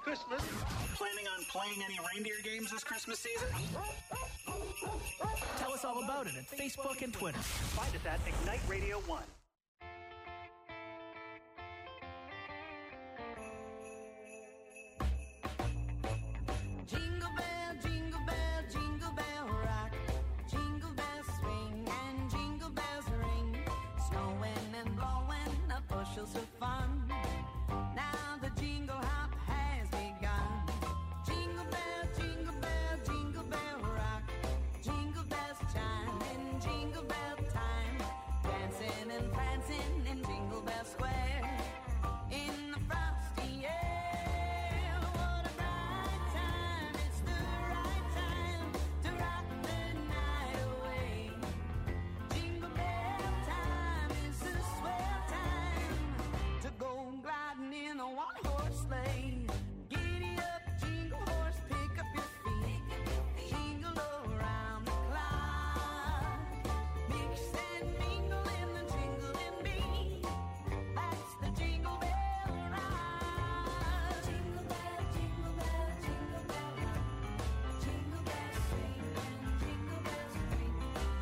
Christmas. Planning on playing any reindeer games this Christmas season? Tell us all about it at Facebook and Twitter. Find us at Ignite Radio 1. Jingle bell, jingle bell, jingle bell rock. Jingle bells swing and jingle bells ring. Snowing and blowing up bushels of fun. Now the jingle hop has begun. Jingle bell, jingle bell, jingle bell rock. Jingle bells chime in jingle bell time. Dancing and prancing in Jingle Bell Square. In the frosty air, what a bright time. It's the right time to rock the night away. Jingle bell time is the swell time to go gliding in a one-horse sleigh. Giddy up, jingle horse, pick up your feet. Jingle around the clock. Mix and mingle in the jingling beat. That's the Jingle Bell ride. Jingle bell, jingle bell, jingle bell rock. Jingle bells swing and jingle bells ring.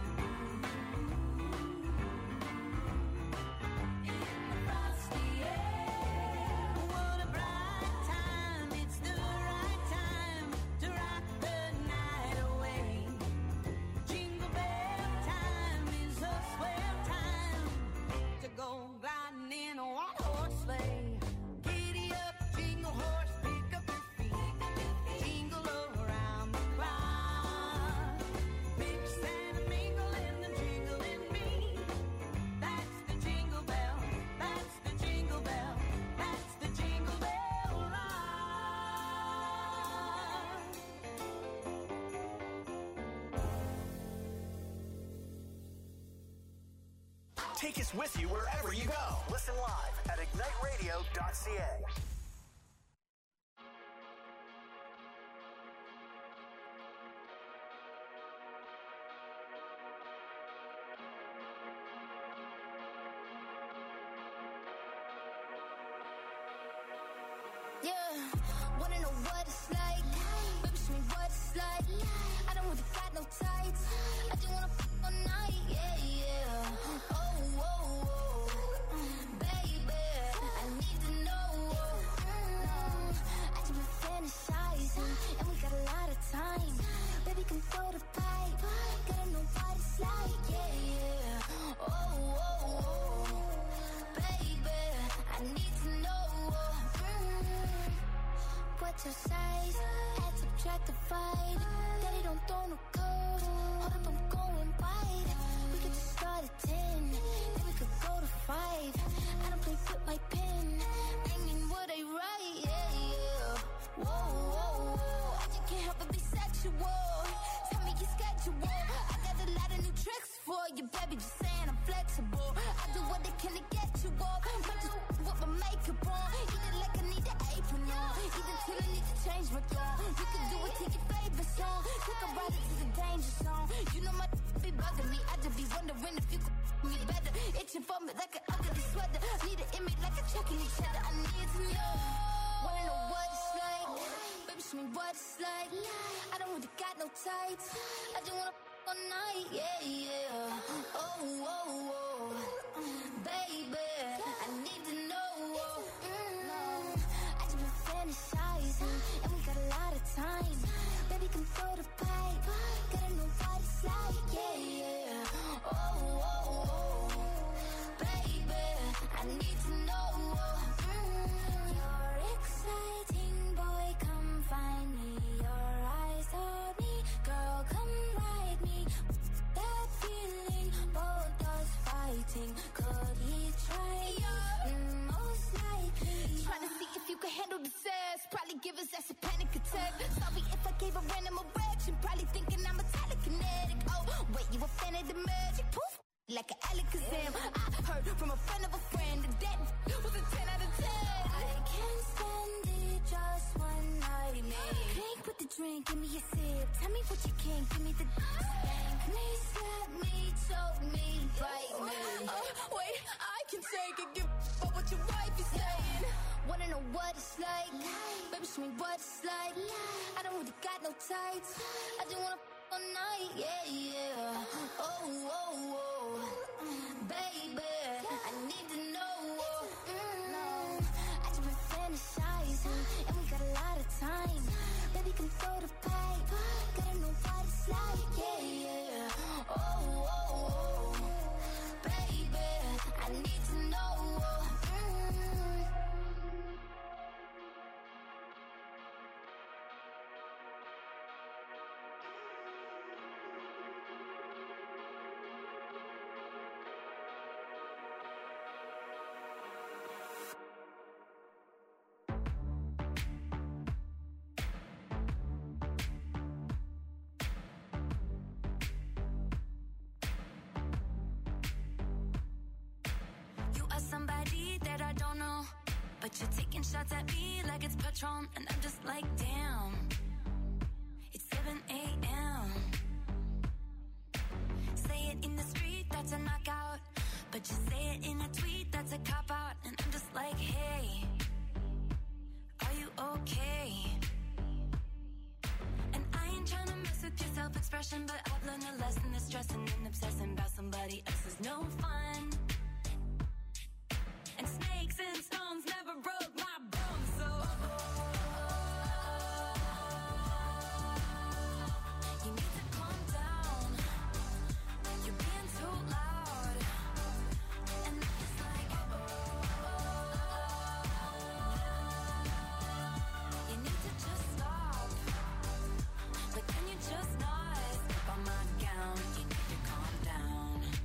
In the frosty air, what a bright time. It's the right time to rock the night away. Jingle bell time is a swell time to go gliding in a one-horse sleigh. Giddy up, jingle horse, pick up your feet. Jingle around the clock. Mix and mingle in the jingling beat. That's the Jingle Bell. That's the Jingle Bell. That's the Jingle Bell ride. Take us with you wherever you go. Listen live at igniteradio.ca. Yeah, wanna know what it's like? Baby, show me what it's like. I don't really got no tights. I just wanna f all night, yeah, yeah. Oh, oh, oh, baby, I need to know. I just been fantasizing, and we got a lot of time. Baby, come throw the pipe. Gotta know what it's like, yeah, yeah. Oh, oh, oh, baby, I need to know. What's your size? Add, subtract, divide. Daddy don't throw no curves. Hold up, I'm going wide. We could just start at 10, then we could go to 5. I don't play with my pen. Aiming what I write, yeah, yeah. Whoa, whoa, whoa. I just can't help but be sexual. Tell me your schedule. I got a lot of new tricks for you, baby. Just saying I'm flexible. I do what I can to get you off. Might just with my makeup on. Eat it like I need an apron on. Eat it till I need to change my tone. You can do it to your favorite song. Take a ride into the danger zone. You know my be bugging me. I just be wondering if you could me better. Itching for me like an ugly sweater. Need an image like a checking each other. I need to know. Wanna know what it's like? Baby, show me what it's like. I don't really got no tights. I just wanna all night, yeah, yeah. Oh, oh, oh, baby, I need to know. I just been fantasizing, and we got a lot of time. Baby, come throw the pipe. Gotta know what it's like, yeah, yeah. Oh, oh, oh, baby, I need to know. You're exciting, boy, come find me. Your eyes on me, girl, come ride me. That feeling, both us fighting. Could he try? Most likely. Trying to see if you can handle the sass. Probably give us that's a panic attack. Sorry if I gave a random erection. Probably thinking I'm a telekinetic. Oh, wait, you a fan of the magic? Poof, like an Alakazam. I heard from a friend of a friend that was a 10 out of 10. I can't stand it, just one night, man. Crank with the drink, give me a sip. Tell me what you can, give me the spank me, slap me, choke me, bite me. Wait, I can take it, give up what your wife is saying. Wanna know what it's like? Baby, show me what it's like. I don't really got no tights. I just wanna all night, yeah. Oh, baby, I need to know. I just been fantasizing, and we got a lot of time. Baby, come throw the pipe. Gotta know what it's like, yeah. Oh, baby, I need to know. Somebody that I don't know, but you're taking shots at me like it's Patron, and I'm just like, damn, it's 7 a.m. Say it in the street, that's a knockout, but you say it in a tweet, that's a cop-out, and I'm just like, hey, are you okay? And I ain't trying to mess with your self-expression, but I've learned a lesson that stressing and obsessing about somebody else is no fun. And snakes and stones never broke my bones, so you need to calm down. You're being too loud, and I'm just like, you need to just stop. But can you just not step on my gown? You need to calm down.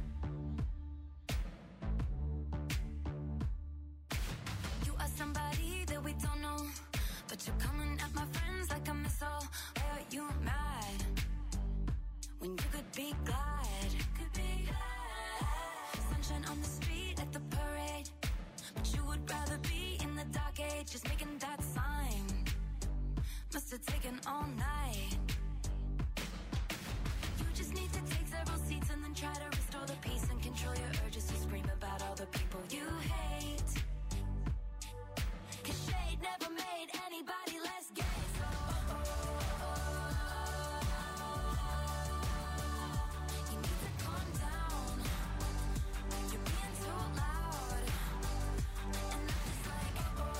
Somebody that we don't know, but you're coming at my friends like a missile. Why are you mad when you could be glad? Sunshine on the street at the parade, but you would rather be in the dark age, just making that sign. Must have taken all night. You just need to take several seats and then try to restore the peace and control your urges to scream about all the people you hate. Cause shade never made anybody less gay, so you need to calm down. You're being too loud, and I'm just like,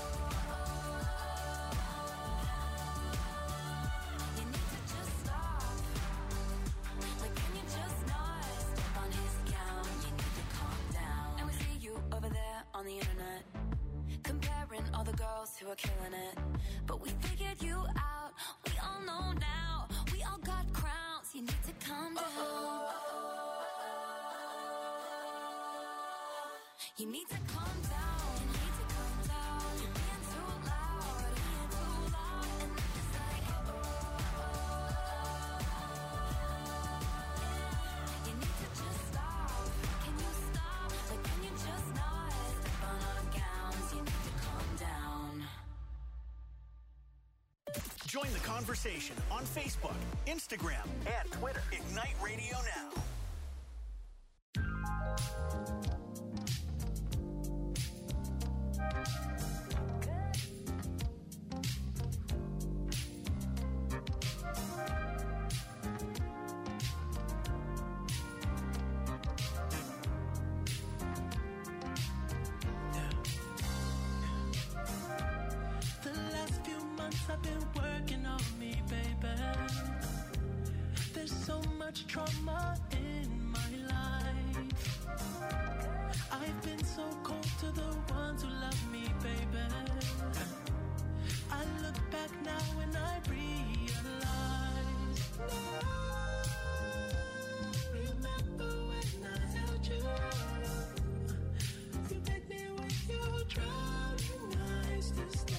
you need to just stop. Like, can you just not step on his gown? You need to calm down. And we see you over there on the internet, comparing all the girls who are killing it. But we figured you out, we all know now. We all got crowns, you need to calm down. You need to calm down, you need to calm down. You're being too loud, and I'm just like, you need to just stop. Can you stop? Like, can you just not step on our gowns? You need to calm down. Join the conversation on Facebook, Instagram, and Twitter. Ignite Radio Now. I've been working on me, baby. There's so much trauma in my life. I've been so cold to the ones who love me, baby. I look back now and I realize, remember when I held you? You made me with your drowning eyes to stay.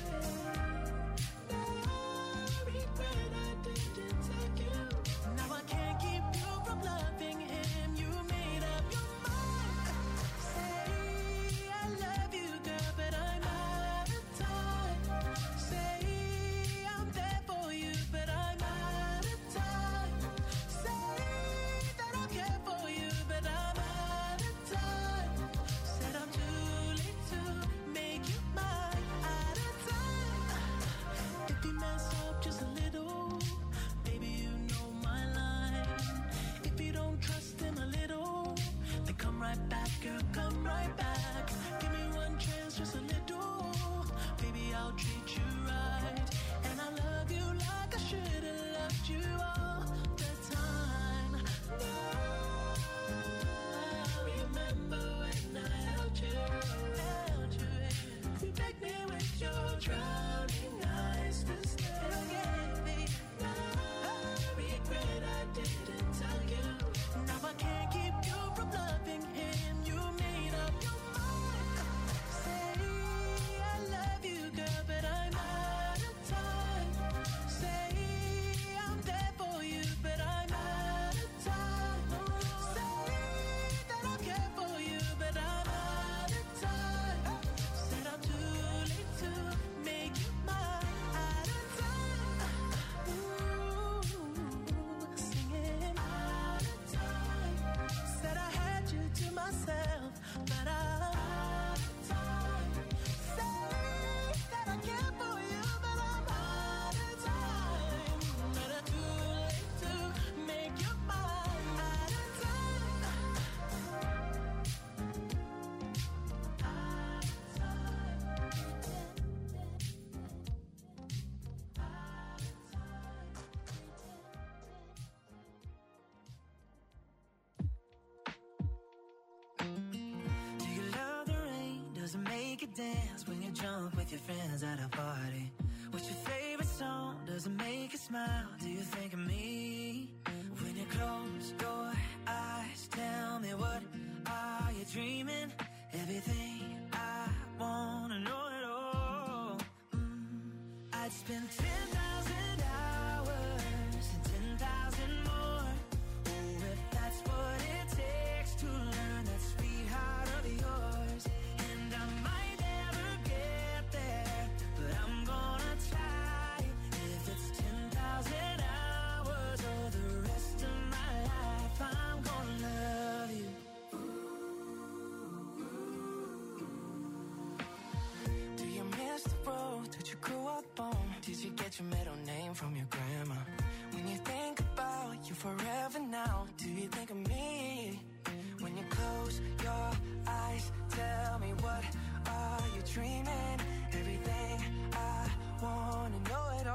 make you dance when you're drunk with your friends at a party? What's your favorite song? Does it make you smile? Do you think of me? When you close your eyes, tell me what are you dreaming? Everything I wanna know it all. I'd spend 10,000 hours and 10,000 more. Oh, if that's what it takes to learn that sweet heart of yours. And I might never get there, but I'm gonna try. If it's 10,000 hours or the rest of my life, I'm gonna love you. Do you miss the road that you grew up on? Did you get your middle name from your grandma? When you think about you forever now, do you think of me? When you close your eyes, tell me what are you dreaming? Everything I wanna know it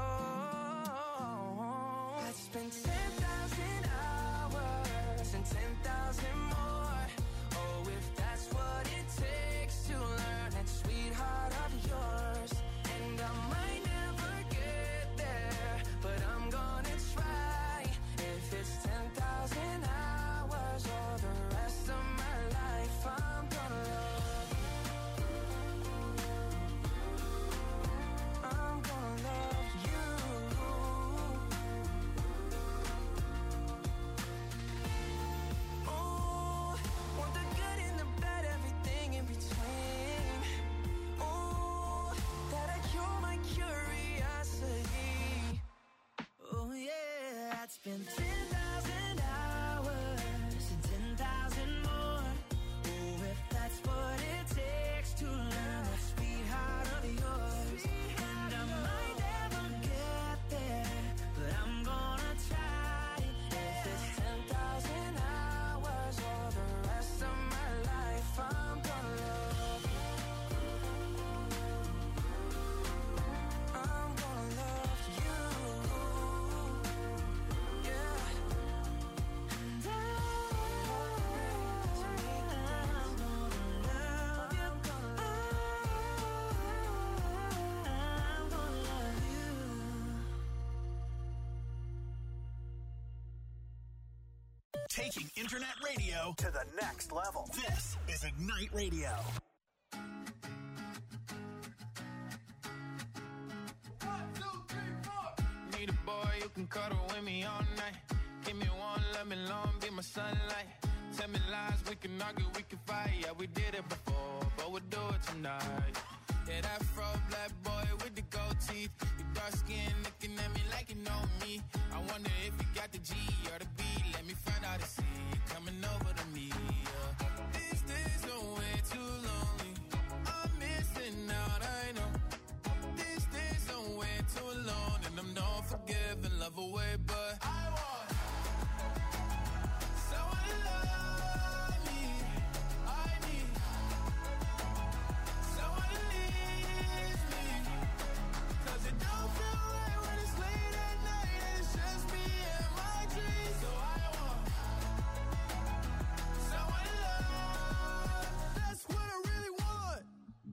all. I'd spend 10,000 hours and 10,000 more. Oh, if that's what it takes to learn that sweetheart of yours. And I might never get there, but I'm gonna try. If it's 10,000 hours or the rest of my life, I'm gonna love you. I'm gonna love you. Oh, want the good and the bad, everything in between. Oh, that'll cure my curiosity. Oh yeah, I'd spend 10,000 hours and 10,000 more. Oh, if that's what it takes to learn that sweetheart of yours. And I might never get there, but I'm gonna try. If it's 10,000 hours or the rest of my life, I'm gonna love you. I'm gonna love you. Yeah. And I'm gonna love you. Taking internet radio to the next level. This is Ignite Radio. Need a boy who can cuddle with me all night. Give me one, let me long, be my sunlight. Tell me lies, we can argue, we can fight. Yeah, we did it before, but we'll do it tonight. Yeah, that fro black boy with the gold teeth. Your dark skin looking at me like you know me. I wonder if you got the G or the B. Let me find out and see you coming over to me. Yeah. These days are way too lonely. I'm missing out, I know. These days are way too alone, and I'm not forgiving, love away, but I want someone to love me. I need someone to leave me. 'Cause it don't feel right when it's late at night and it's just me and my dreams. So I want someone to love. That's what I really want.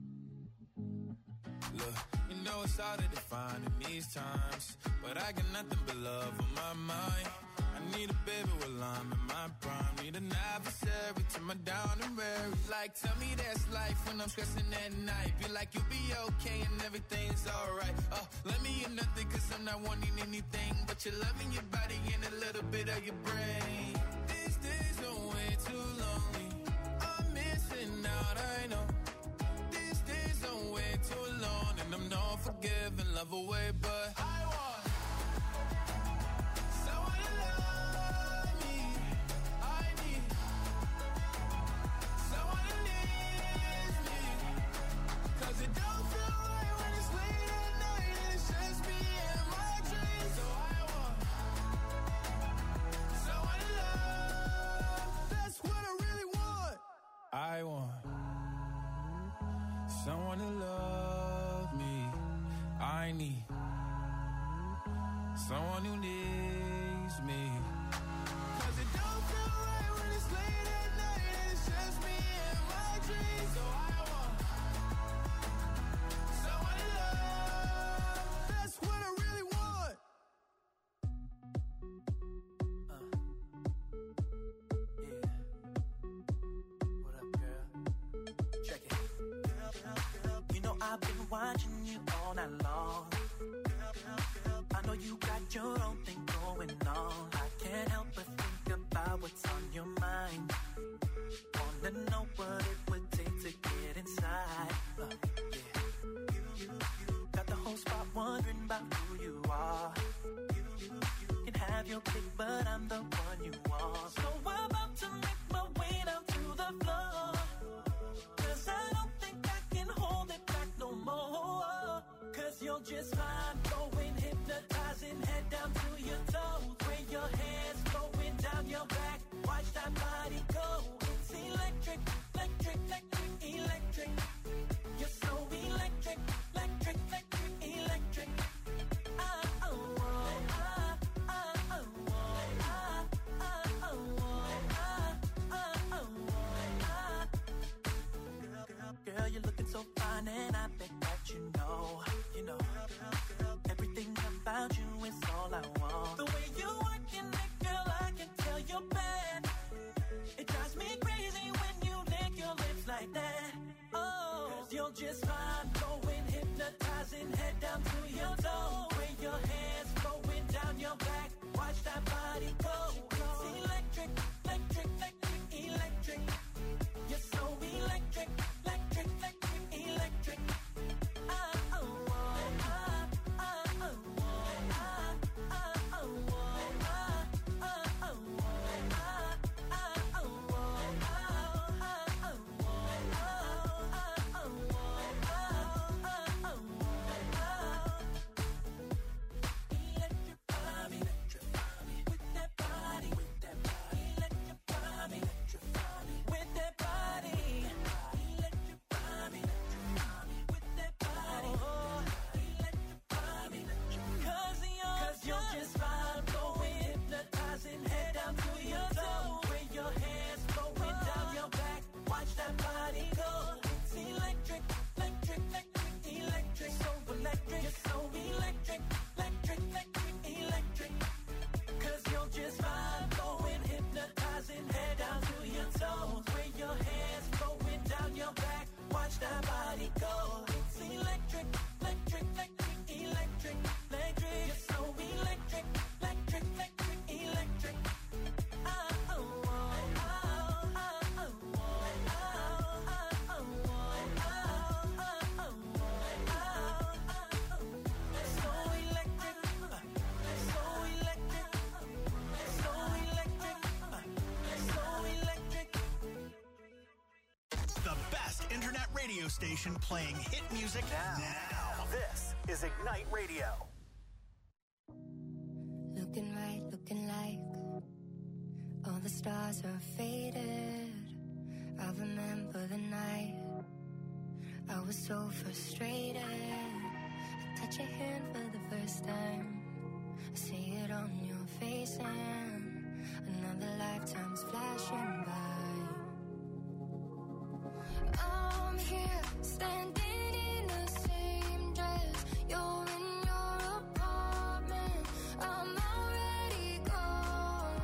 Look, you know it's hard to define in these times, but I got nothing but love on my mind. I need a baby while I'm in my prime. Need an adversary to my down and weary. Like, tell me that's life when I'm stressing at night. Be like, you'll be okay and everything's alright. Let me in nothing 'cause I'm not wanting anything but your loving, your body and a little bit of your brain. These days are way too lonely. I'm missing out, I know. These days are way too alone, and I'm not forgiving, love away, but I want someone to love me. I need someone to leave me. 'Cause it don't feel right when it's late at night and it's just me and my dreams. So I want someone to love. That's what I really want. I want someone to love me. I need someone who needs me. 'Cause it don't feel right when it's late at night and it's just me and my dreams. So I want watching you all night long. I know you got your own thing going on. I can't help but think about what's on your mind. Wanna know what it would take to get inside. Got the whole spot wondering about who you are. You can have your pick, but I'm the one you want. So I'm about to make my way down to the floor, 'cause I don't think I can hold it back no more. 'Cause you're just fine, going hypnotizing, head down to your toes. Where your hands going down your back, watch that body go. It's electric, electric, electric, electric. You're so electric, electric, electric, electric. Girl, you're looking so fine, and I bet that you know, everything about you is all I want. The way you working it, girl, I can tell you're bad. It drives me crazy when you lick your lips like that. Oh, 'cause you're just fine, going hypnotizing, head down to your toes. Where your hands going down your back, watch that body go. It's electric, electric, electric, electric. You're so electric, electric, electric, electric. That body go. It's electric, electric, electric, electric, electric. You're so electric, electric, electric, electric. So electric, so electric, so electric, so electric. The best internet radio station playing hit music now. This is Ignite Radio. Looking right, looking like all the stars are faded. I remember the night I was so frustrated. I touch your hand for the first time. I see it on your face and another lifetime's flashing by. I'm here, standing in the same dress. You're in your apartment. I'm already gone.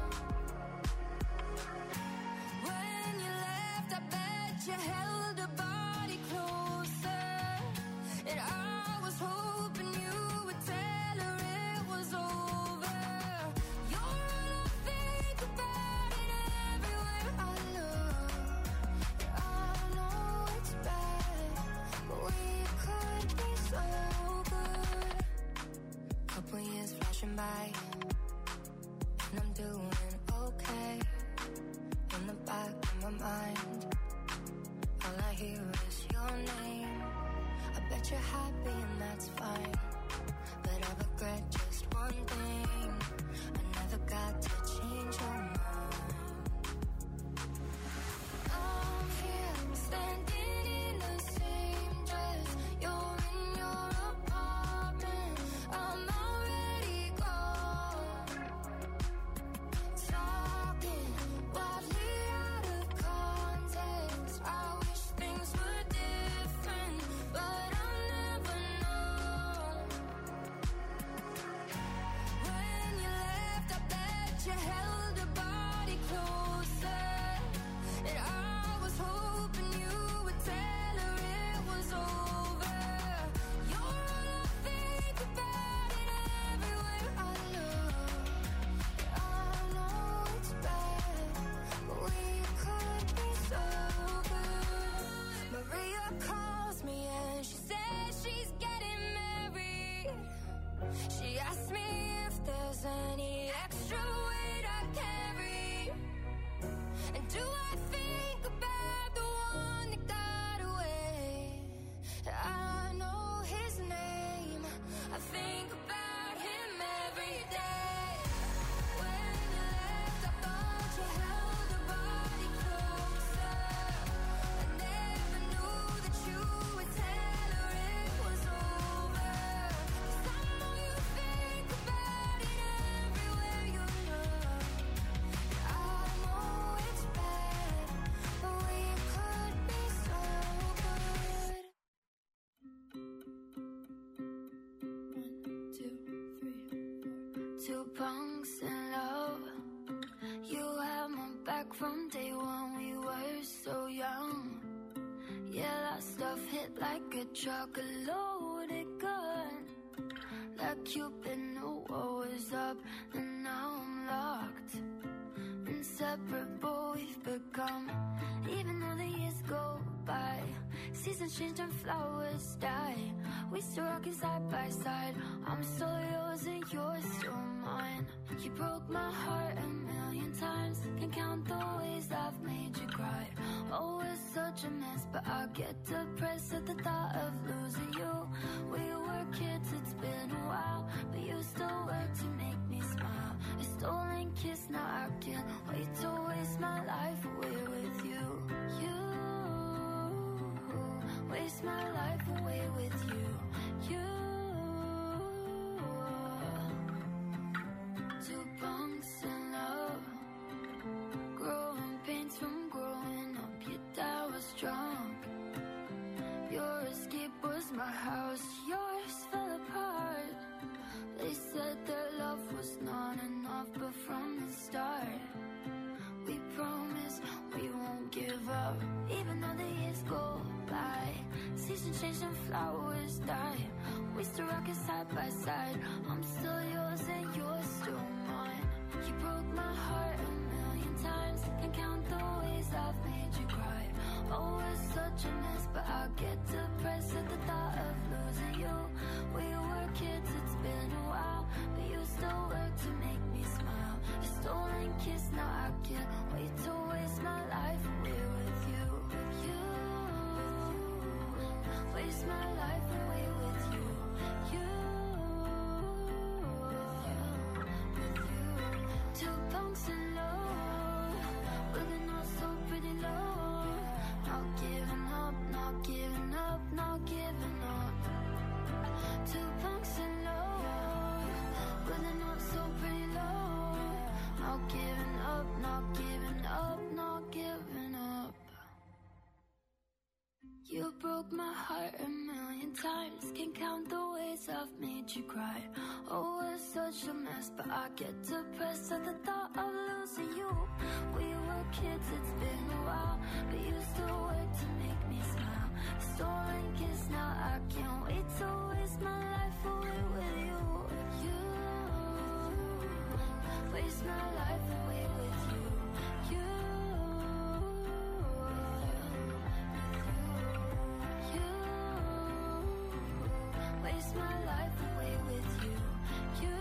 When you left, I bet you held a body closer. And I was hoping you would tell her it was over. You're all I think about it everywhere I look. I know it's bad, but we could be so good. Couple years flashing by, and I'm doing okay. In the back of my mind, all I hear is your name. I bet you're happy and that's fine, but I regret just one thing. I never got to change your mind. I'm here, standing in the same dress. You're in your apartment. I'm already gone. Talking wildly out of context. I wish things were different, but I'll never know. Two punks in love. You had my back from day one. We were so young. Yeah, that stuff hit like a truck, a loaded gun. Like Cupid knew what was up, and now I'm locked. Inseparable we've become. Even though the years go by, seasons change and flowers die, we still rockin' side by side. I'm still yours and you're still mine. You broke my heart a million times. Can't count the ways I've made you cry. Oh, it's such a mess, but I get depressed at the thought of losing you. We were kids, it's been a while, but you still work to make me smile. A stolen kiss, now I can't wait to waste my life away with you. You waste my life away with you. You. Two punks in love. Growing pains from growing up. Your dad was drunk. Your escape was my house. Yours fell apart. They said their love was not enough, but from the start, we promise we won't give up. Even though the years go by, seasons change and flowers die, we still rock it side by side. I'm still yours and you're still mine. You broke my heart a million times. Can't count the ways I've made you cry. Oh, it's such a mess, but I get depressed at the thought of losing you. We were kids, it's been a while, but you still work to make me smile. A stolen kiss, now I can't wait to waste my life away with you. You waste my life away with you. You with you. Two punks in love, with a not so pretty love. Not giving up, not giving up, not giving up. Two punks in love, with a not so pretty love. Not giving up, not giving up, not giving up. You broke my heart a million times. Can't count the ways I've made you cry. Oh, it's such a mess, but I get depressed at the thought of losing you. We were kids, it's been a while, but you still work to make me smile. Stolen kiss, now I can't wait to waste my life away with you. You waste my life away with you. You waste my life away with you. You.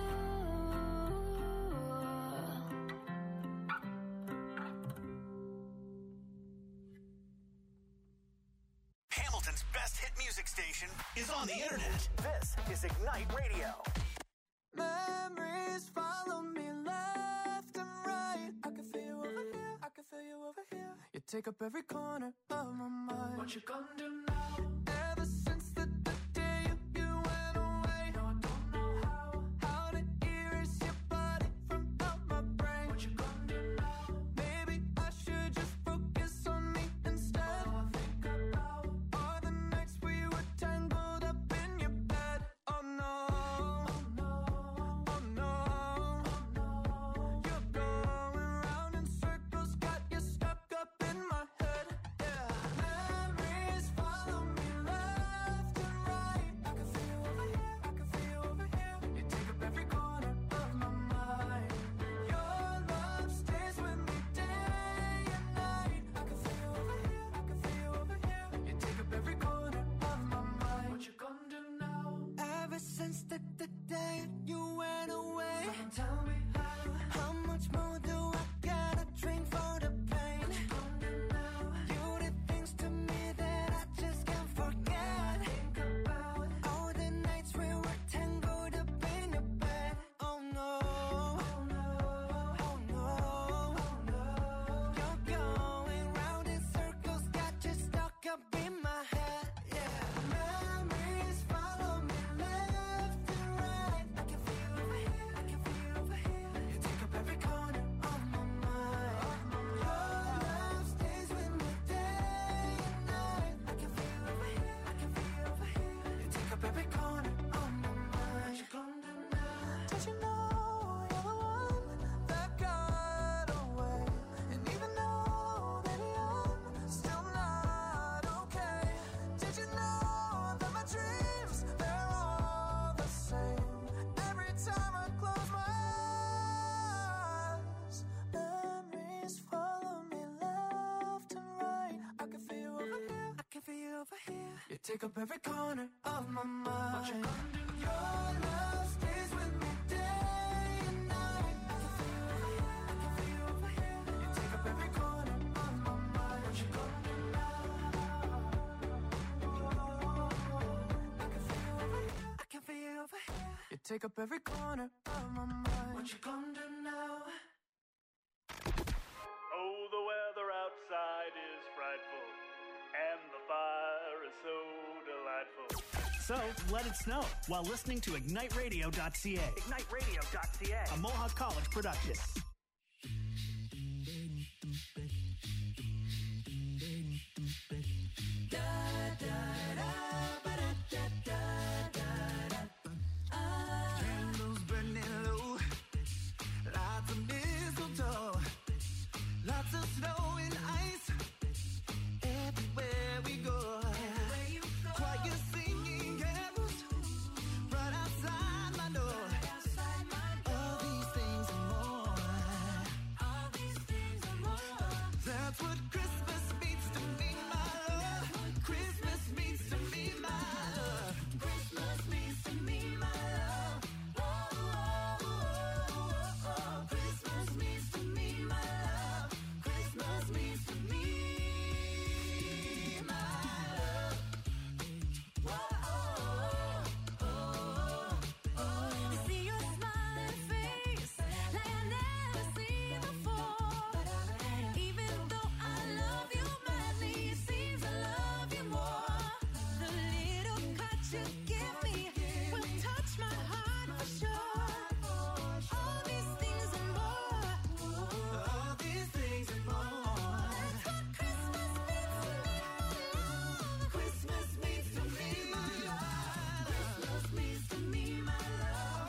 Hamilton's best hit music station is on the internet. This is Ignite Radio. Memories follow me left and right. I can feel you over here, I can feel you over here. You take up every corner of my mind. What you gonna do now? Ever since the day you went away, no, I don't know how to erase your body from out my brain. What you gonna do now? Maybe I should just focus on me instead. All I think about are the nights we were tangled up in your bed. Oh no, oh no, oh no, oh no. You're going round in circles, got you stuck up in my head. Yeah, memories follow me left and right. I can feel you over here, I can feel you over here. You take up every corner of my mind. Your love stays with me day and night. I can feel you over here, I can feel you over here. You take up every corner of my mind. What you gonna do now? Ever since the day you went away, tell me how much more do I gotta drink for the pain? What you gonna do now? You did things to me that I just can't forget. Think about all the nights we were tangled up in your bed. Oh no, oh no, oh no, oh no. You're going round in circles, got you stuck up in my head. Yeah, memories follow me left and take up every corner of my mind. Your love stays with me day and night. I can feel you over here. You take up every corner of my mind. What you gonna do now? I can feel you over here. I can feel you over here. You take up every corner of my mind. What you gonna do now? Oh, the weather outside is frightful, and the fire is so delightful. So, let it snow while listening to IgniteRadio.ca. IgniteRadio.ca. A Mohawk College production. Candles burning low, lots of mistletoe, lots of snow and ice everywhere we go. Choir singing carols right outside my door. All these things and more. That's what Christmas means to me, my love. Christmas means to me, my love. Christmas means to me, my love. Oh, oh, oh, oh, oh. Christmas means to me, my love. Christmas means to me, my love. Whoa, oh, oh, oh. I see your smiling face like I never seen before. Even though I love you madly, it seems I love you more. The little cut you give me will touch my heart for sure. All these things and more. All these things and more. That's what Christmas means to me, my love. Christmas means to me, my love.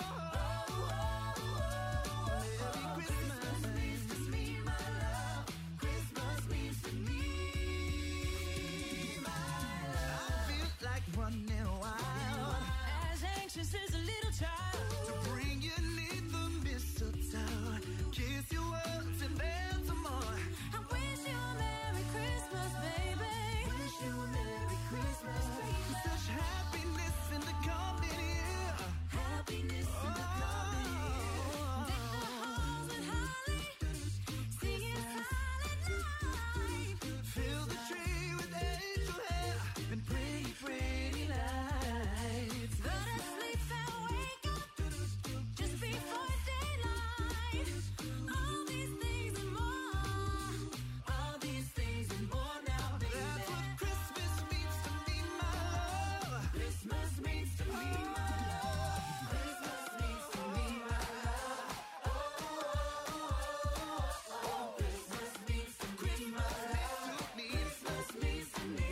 Christmas means to me, my love. Christmas means to me, my love. I feel like running wild As anxious as a little child. to bring you neath the mistletoe, kiss you once and then some more. I wish you a Merry Christmas, baby. Wish you a Merry Christmas. Such happiness in the coming year. Happiness in the coming year. Deck the halls with holly, singing silent night. Fill the tree with angel hair and pretty, pretty lights. Go to sleep and wake up just before daylight. All these things and more. All these things and more now, baby. That's what Christmas means to me, my love. Christmas means to me, my love. Christmas means to me, my love. Oh, Christmas means to me, my love. Christmas means to me.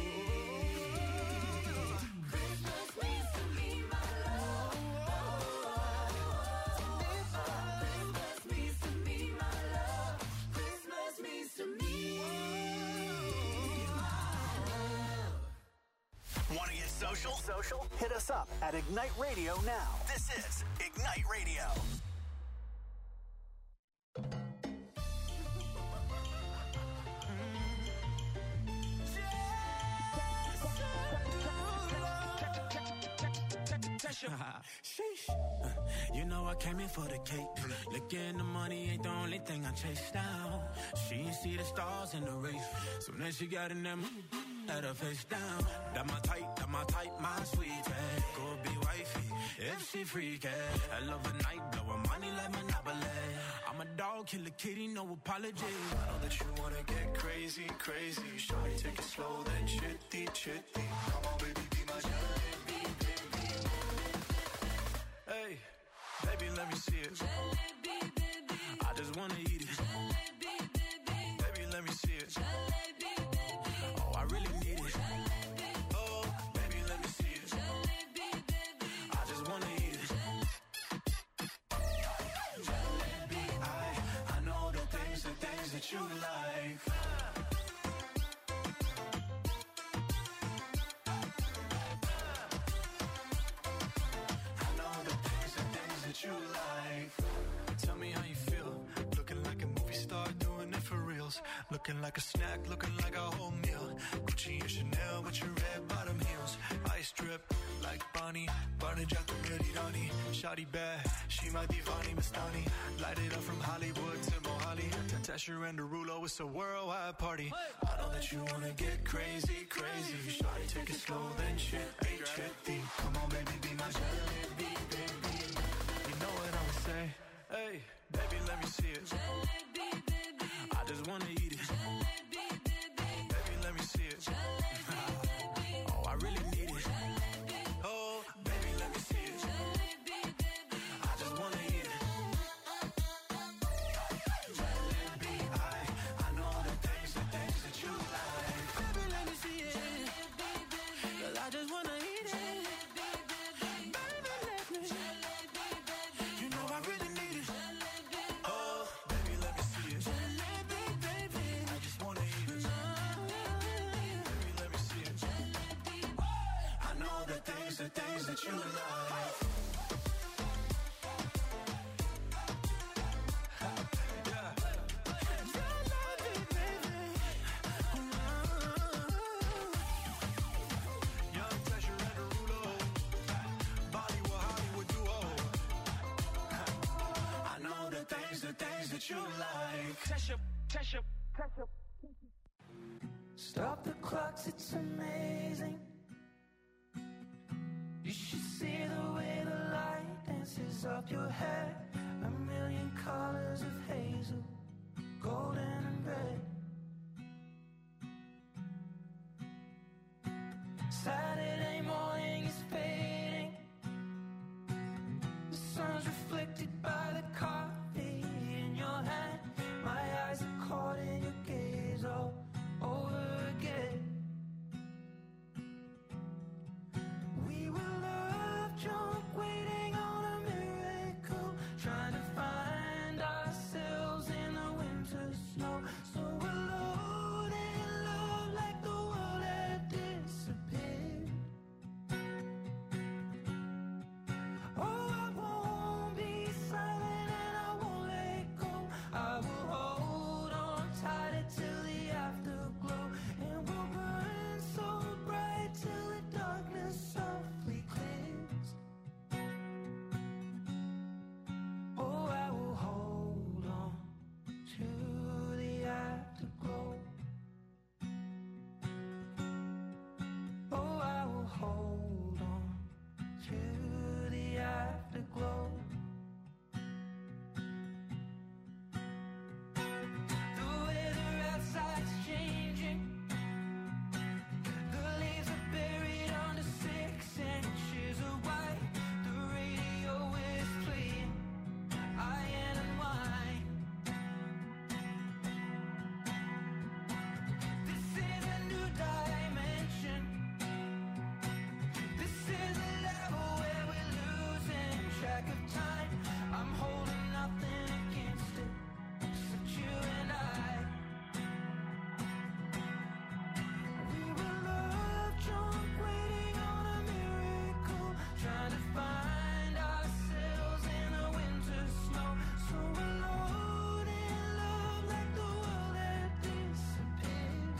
Christmas means to me, my love. Christmas means to me, my love. Christmas means to me, Want to get social? Hit us up at Ignite Radio now. This is Ignite Radio. Sheesh. You know I came in for the cake. Looking the money ain't the only thing I chase down. She ain't see the stars in the race. Soon as she got in them, let her face down. That my type, my sweetie. Go be wifey if she freaky. I love a night, blowin' money like Monopoly. I'm a dog, kill a kitty, no apology. I know that you wanna get crazy, crazy. Shawty, take it slow, then chitty, chitty. Come on, baby, be my jalebi, baby. Hey, baby, let me see it. Jalebi, baby. I just wanna eat it. Jalebi, baby. Baby, let me see it. Jalebi, baby. Oh, I really need it. Oh, baby, let me see it. Jalebi, baby. I just wanna eat it. Jalebi, I know the things that you like. I know the things that you like. Tell me how you feel. Looking like a movie star, doing it for reals. Looking like a snack, looking like a whole meal. Gucci and Chanel with your red bottom heels. Ice drip like Bonnie, Barney Jack the Rani. Shawty bad, she my divani Mastani. Light it up from Hollywood to Mohali. Tesher and Derulo, it's a worldwide party. I know that you wanna get crazy, crazy. Shawty, take it slow, then chitty, chitty. Come on, baby, be my jalebi, baby. You know what I would say? Hey, baby, let me see it. I just wanna eat it. Baby, let me see it. Oh, I really need it. Oh, baby, let me see it. I just wanna eat it. Jalebi, I know the things that you like. Baby, let me see it. 'Cause I just wanna eat it. Baby, let me. You know I really need it. Oh, baby, let me see it. I just wanna eat it. Baby, let me see it. I know the things that you like. Young Tesher and Derulo, Bollywood, Hollywood duo. I know the things that you like. Tesher. Stop the clocks, it's amazing. You should see the way the light dances up your hair. A million colors of hazel, golden and red. Saturday morning is fading. The sun's reflected by the coffee in your hand. My eyes are caught in your gaze all over again. We were love drunk, waiting on a miracle, trying to find ourselves in the winter snow. So alone in love, like the world had disappeared. Oh, I won't be silent and I won't let go. I will hold on tighter till the afterglow, and we'll burn so bright till the darkness softly clears. Oh, I will hold on to the afterglow. Oh, I will hold on to the afterglow. The weather outside's changing. The leaves are buried under 6 inches of white. The radio is playing Iron and Wine. This is a new dimension. This is a level where we're losing track of time. I'm holding nothing against it, except you and I. We were love drunk, waiting on a miracle, trying to find ourselves in the winter snow. So alone in love, like the world had disappeared.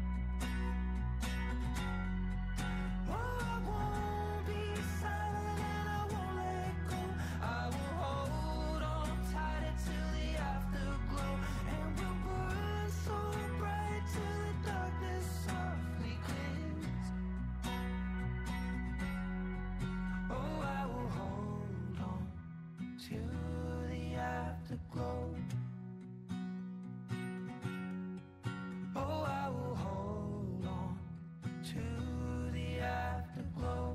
Oh, I won't be silent and I won't let go. I will hold on tighter till the afterglow, and we'll burn so bright till the darkness softly clears. Oh, I will hold on to the afterglow. Oh, I will hold on to the afterglow.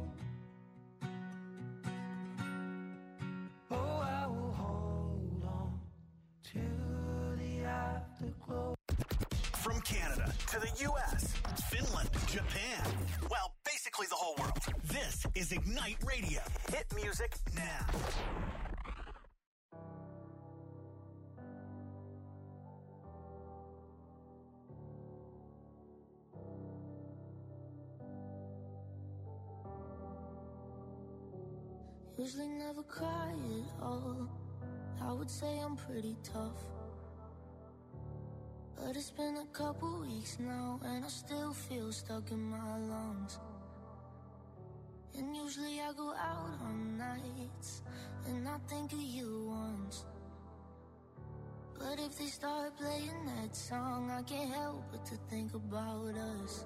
Oh, I will hold on to the afterglow. From Canada to the U.S., Finland, Japan. Well, basically the whole world. This is Ignite Radio. Hit music now. Usually never cry at all. I would say I'm pretty tough. But it's been a couple weeks now, and I still feel stuck in my lungs. And usually I go out on nights, and I think of you once. But if they start playing that song, I can't help but to think about us.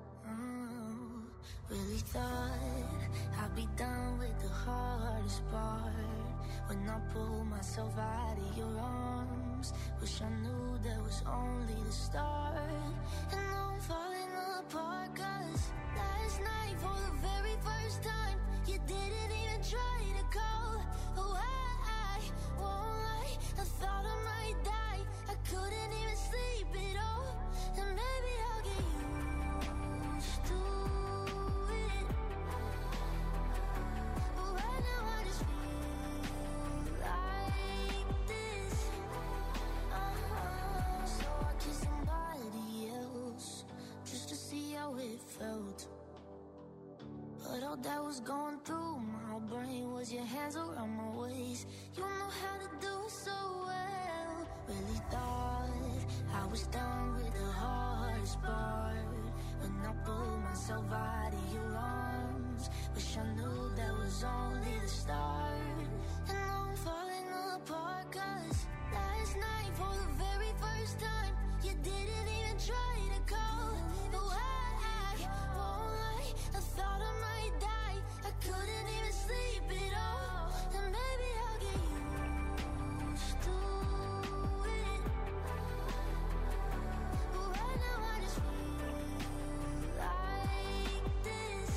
Really thought I'd be done with the hardest part. When I pulled myself out of your arms, wish I knew that was only the start. And now I'm falling apart, 'cause last night for the very first time, you didn't even try to call. Oh, I won't lie, I thought I might die. I couldn't even sleep at all. And maybe I'll get used to it, but right now I just feel like this. So I kissed somebody else just to see how it felt. But all that was going through my brain was your hands around my waist. You know how to do it so well. Really thought I was done with the hardest part. When I pulled myself out of your arms, wish I knew that was only the start. And now I'm falling apart, 'cause last night for the very first time, you didn't even try to call. No, I won't lie, I thought I might die. I couldn't even sleep at all. And maybe I'll get used to it, but right now I just feel like this.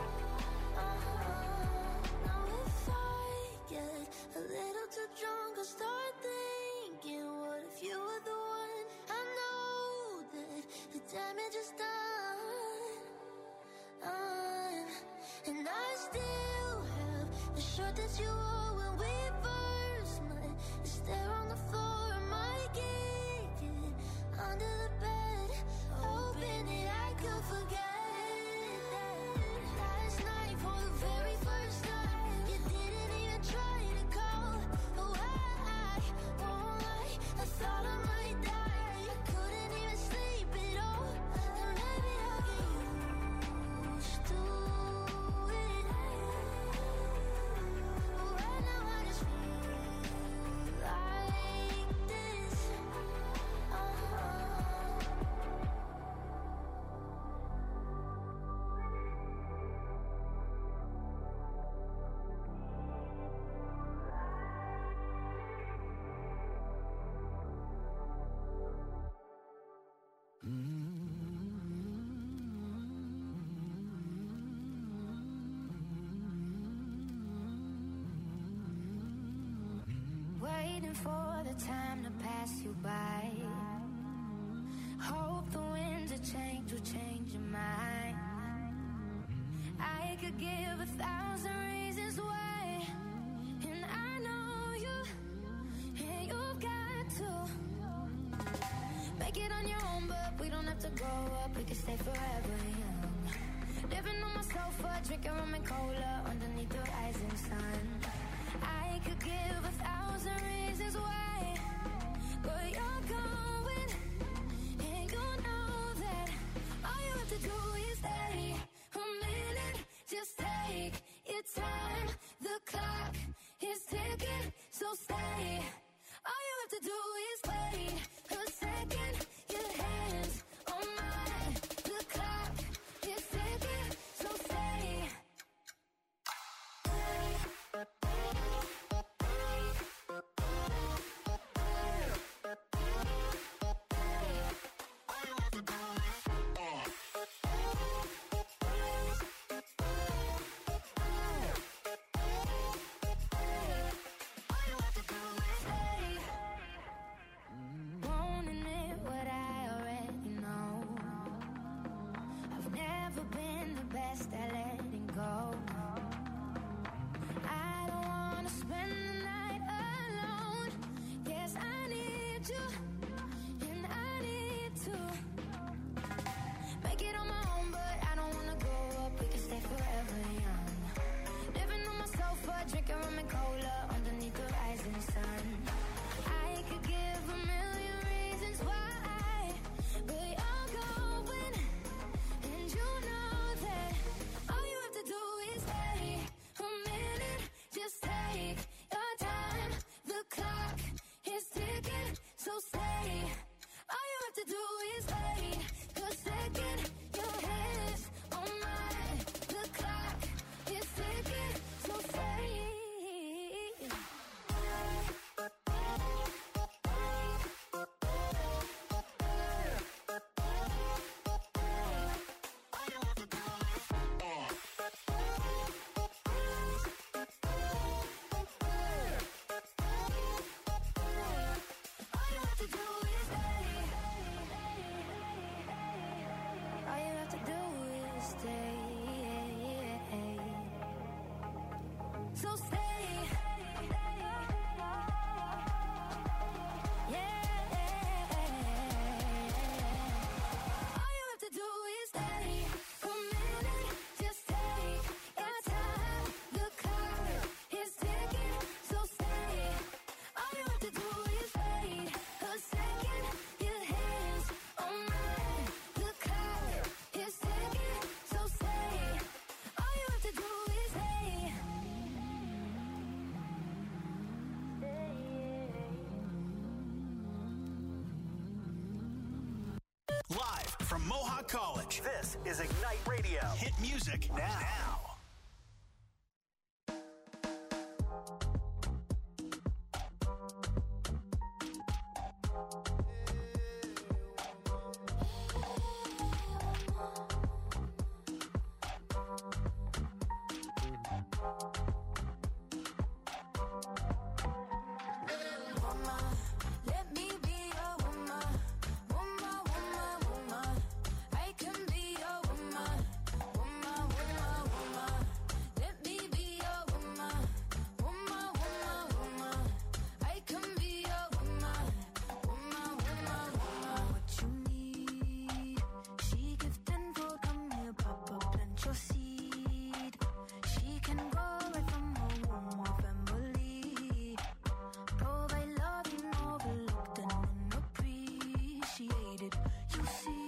Now if I get a little too drunk, I'll start thinking, what if you were the one? I know that the damage is done. And I still have the shirt that you wore when we first met. It's there on the floor, I might kick it under the bed, hoping that I could forget that. Last night for the very first time, you didn't even try to call. Oh, I won't lie, I thought I might die. I couldn't even sleep at all. And maybe I'll get used to it, but right now I just feel like this. Waiting for the time to pass you by. Hope the winds of change will change your mind. I could give 1,000 reasons why, and I know you, and you've got to make it on your own, but we don't have to grow up, we can stay forever young. Living on my sofa, drinking rum and cola underneath the rising sun. I could give 1,000 reasons why, but you're going, and you know that all you have to do is stay a minute. Just take your time, the clock is ticking, so stay. All you have to do is wait a second. Your hands on mine, the clock is ticking, so stay. to do is wait a second. Your hands on mine. The clock is ticking, so stay. So stay. Yeah. All you have to do is stay. A minute, just take your time. The clock is ticking, so stay. All you have to do is wait a second. Your hands on mine. The clock is ticking, so stay. All you have to do is stay. Live from Mohawk College, this is Ignite Radio. Hit music now. Woman, let me be your woman. Woman, woman, woman. I can be your woman. Woman, woman, woman. Let me be your woman. Woman, woman, woman. I can be your woman. Woman, woman, woman. What you need, she give tenfold. Come here, Papa, plant your seed. She can go right from her womb or family. Provide love in overlooked and unappreciated. You see,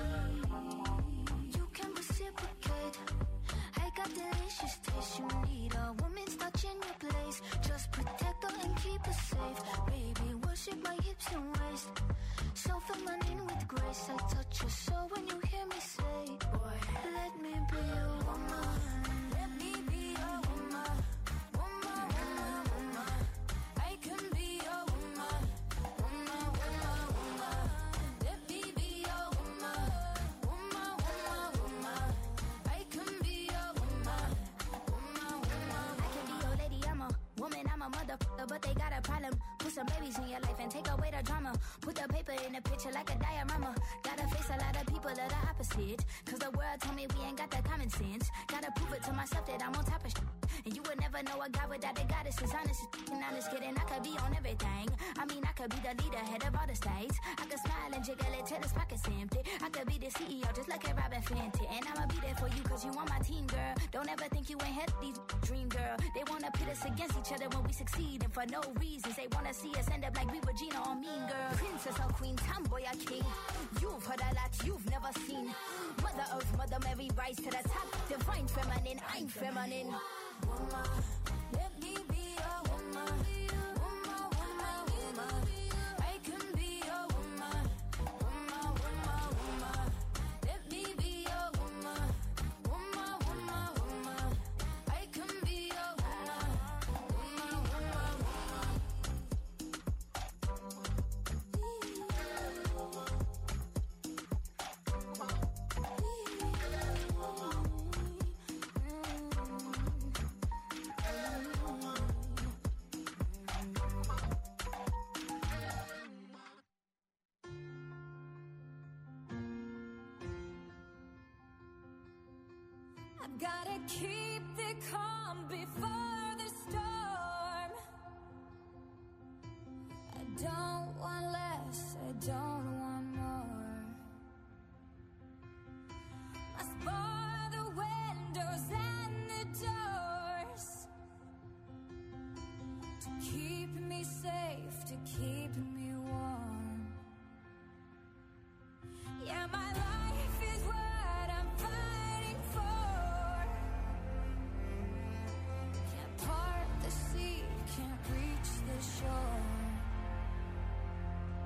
you can reciprocate. I got delicious taste. You need a woman's touch in your place. Just protect her and keep her safe. Baby, worship my hips and waist. So feminine with grace. I touch your soul when you hear me say, boy, let me be your woman. Let me be your woman. Woman, woman, woman. I can be your woman. Woman, woman, woman. Let me be your woman. Woman, woman, woman. I can be your woman. Woman, woman. I can be your lady. I'm a woman. I'm a motherfucker, but they got a problem. Put some babies in your life and take away the drama. Put the paper in the picture like a diorama. Gotta face a lot of people that are opposite. Cause the world told me we ain't got that common sense. Gotta prove it to myself that I'm on top of shit. And you would never know a guy without a goddess. Is honest and honest kidding. I could be on everything. I mean, I could be the leader, head of all the states. I could smile and jiggle it till his pockets empty. I could be the CEO, just like a Robin Fenty. And I'ma be there for you cause you on my team, girl. Don't ever think you ain't had these dream, girl. They wanna pit us against each other when we succeed. And for no reasons, they wanna see us end up like we Regina or Mean Girl. Princess or Queen, tomboy or king. You've heard a lot you've never seen. Mother Earth, Mother Mary, rise to the top. Divine feminine, I'm feminine. Woman, let me be your woman. Woman, woman, woman. I can be your woman. Woman, woman, woman. Let me be your woman. Woman, woman, woman. I can be your woman. Woman, woman, woman. I've gotta keep the calm before the storm. I don't want less, I don't want more. Must bar the windows and the doors to keep me safe, to keep me warm. Yeah, my life is what I'm fighting for. Can't part the sea, can't reach the shore.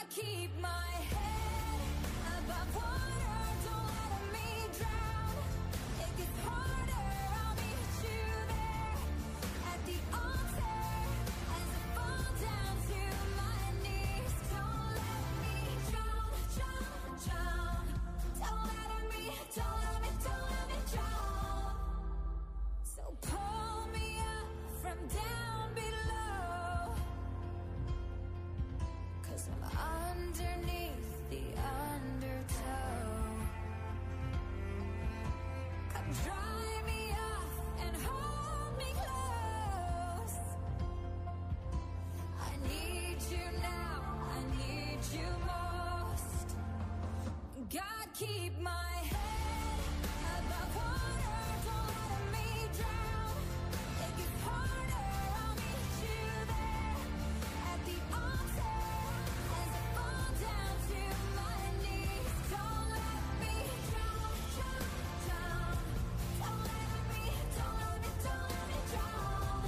keep my head above water, don't let me drown. It gets harder, I'll meet you there at the altar as I fall down to my knees. Don't let me drown, drown, drown. Don't let me drown. So pull me up from down below, 'cause I'm underneath the undertow. Come dry me off and hold me close. I need you now, I need you most. God, keep my head above water, don't let me drown. It gets harder, I'll meet you there at the altar as I fall down to my knees. Don't let me drown, drown, drown. Don't let me drown. Don't let me drown,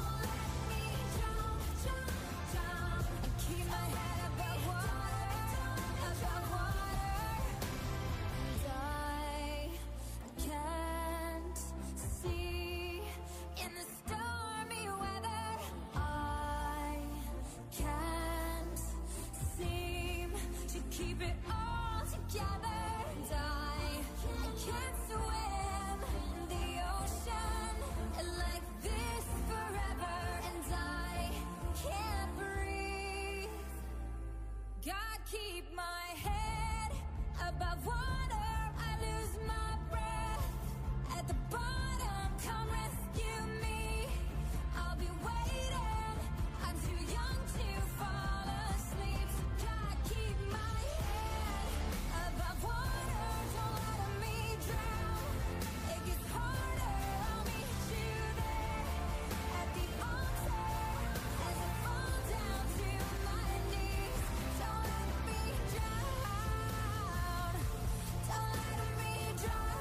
drown, drown. And keep my head above water, above water. And I can't see in the stormy weather. I can't seem to keep it all together. And I can't swim in the ocean like this forever. And I can't breathe. God, keep my head above water. I lose my breath at the bottom. Come rescue me. I'll be waiting. I'm too young to fall asleep. So God, keep my head above water. Don't let me drown. It gets harder. I'll meet you there at the altar as I fall down to my knees. Don't let me drown. Don't let me drown.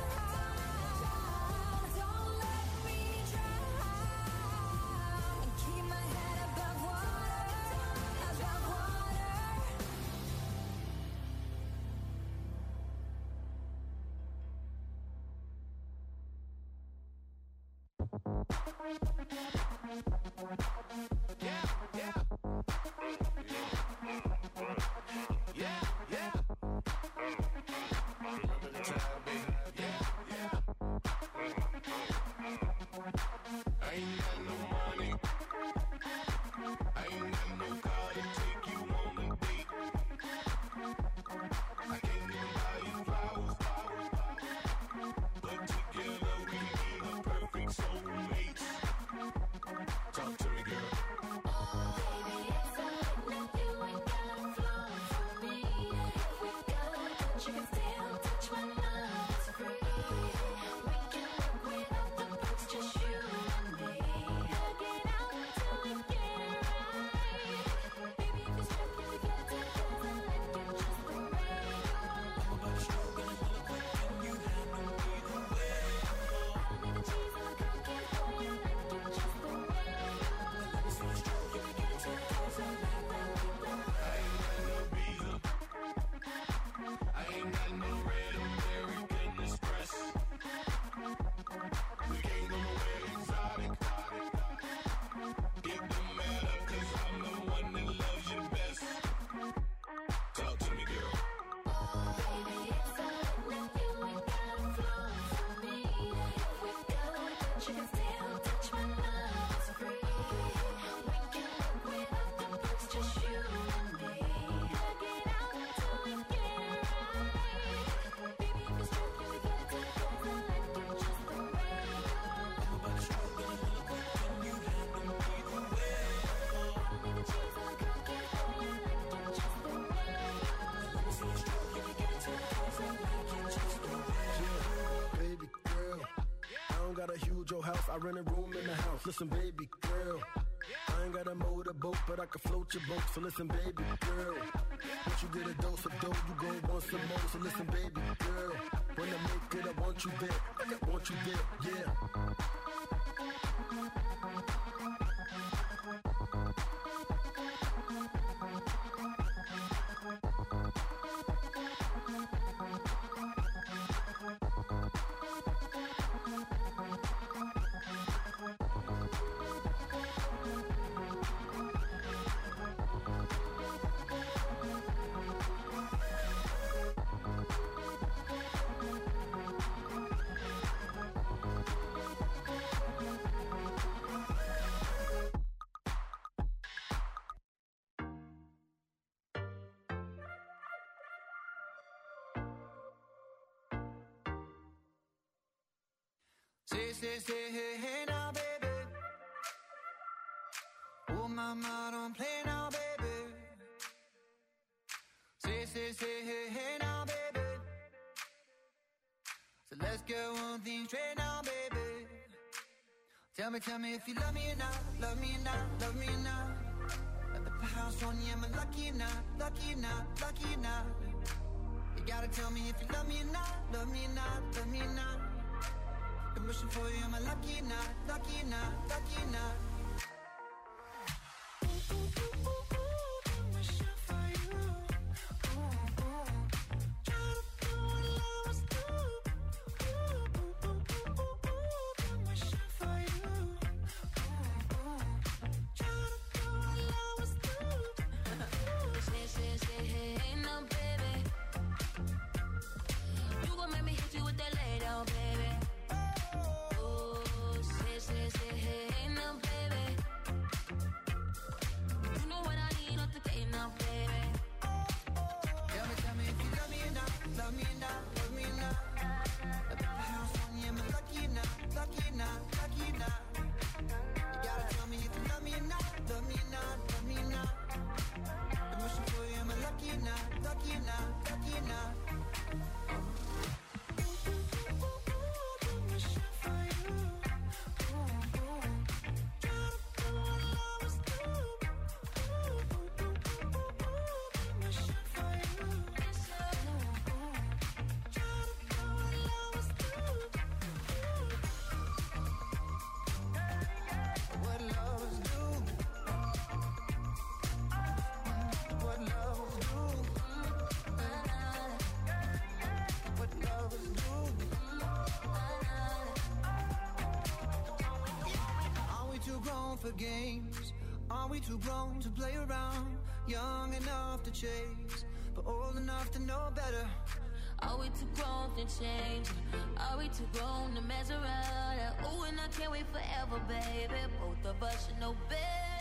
Don't let me drown. And keep my head above water, above water. I ain't got no money. I ain't got no car to take you on a date. I can't even buy you flowers. But together we be the perfect soulmates. Talk to me, girl. Baby, it's alright now, you ain't gotta flow for me. We got a touch, you can still touch my love, it's free. We can work without the books, just you and me. Hug it out till we get it right. Baby, if it's true, we gotta take it and let you just the way you are. I'm about to stroke and I'm gonna put you handle me the way you are. I don't need the cheese and the cookie for you, like you just the way you are. Let me see you stroke, you can get it to the toes and make that beat go. I ain't got no visa. I ain't got no red American Express. We can't go nowhere exotic. It don't matter, 'cause I'm the one that loves you best. Talk to me, girl. Baby, it's alright now, you ain't gotta flow for me. We got a touch, you can still touch my love, it's free. We can work without the books, just you and me. Hug it out till we get it right. Baby, if it's true, we gotta take it and let you just the way you are. I'm about to stroke and I'm gonna put you handle me the way you are. I don't need the cheese and the cookie for you, like you just the way you are. Let me see you stroke, you can get it to the toes and make you just the way you are. Baby girl, I don't got a huge old house, I rent a room in the house. Listen, baby girl, I ain't got a motorboat, but I can float your boat. So listen, baby girl, once you get a dose of dough, you gon' want some more. So listen, baby girl, when I make it, I want you there. I want you there, yeah. Say, hey, hey now, baby. Oh, mama, don't play now, baby. Say, hey, hey now, baby. So let's get one thing straight now, baby. Tell me if you love me or not, love me or not, love me or not. At the house on you, am I lucky or not, lucky or not, lucky or not? You gotta tell me if you love me or not, love me or not, love me or not. I'm wishing for you, am I lucky or not, lucky or not, lucky or not? For games, are we too grown to play around? Young enough to chase, but old enough to know better. Are we too grown to change? Are we too grown to mess around? Oh, and I can't wait forever, baby. Both of us should know better.